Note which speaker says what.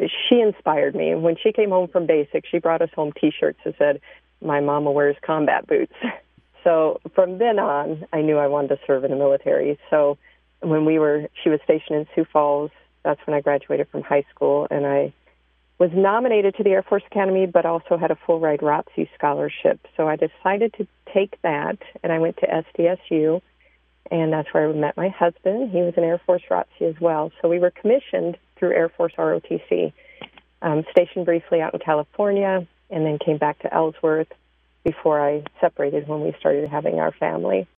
Speaker 1: she inspired me. When she came home from basic, she brought us home T-shirts that said, "My mama wears combat boots." So from then on, I knew I wanted to serve in the military. So when she was stationed in Sioux Falls, that's when I graduated from high school, and I was nominated to the Air Force Academy, but also had a full-ride ROTC scholarship. So I decided to take that, and I went to SDSU, and that's where I met my husband. He was an Air Force ROTC as well. So we were commissioned through Air Force ROTC, stationed briefly out in California, and then came back to Ellsworth before I separated when we started having our family.